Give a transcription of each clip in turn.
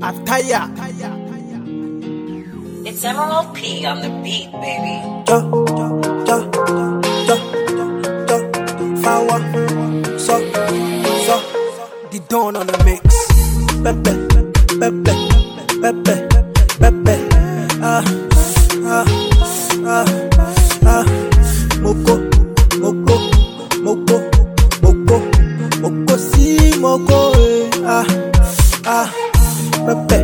Ataya. It's Emerald P on the beat, baby. Flower. So. The dawn on the mix. Pepe. Moko. Si moko. Pepe.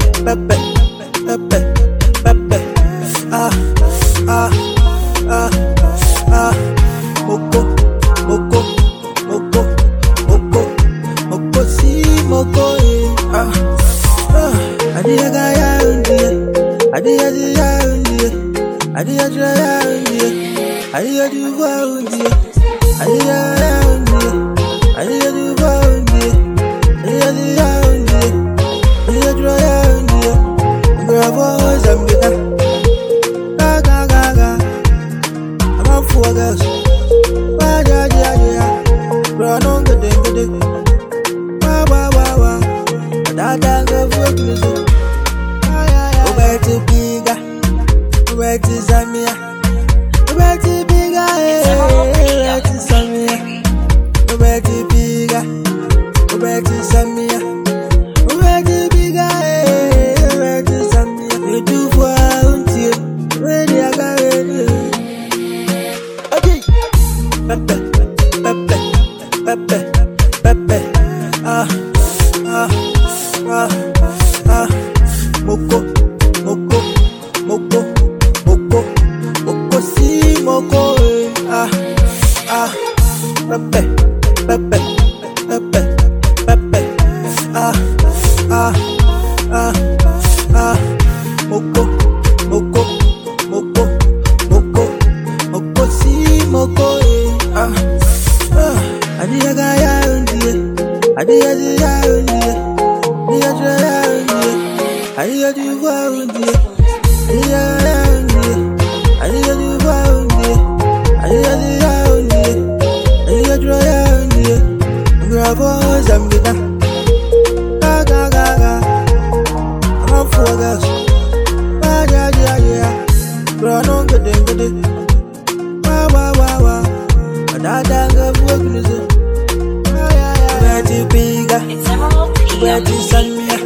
Moko si moko. Moko si moko. Moko si moko. It's Emerald P on the beat.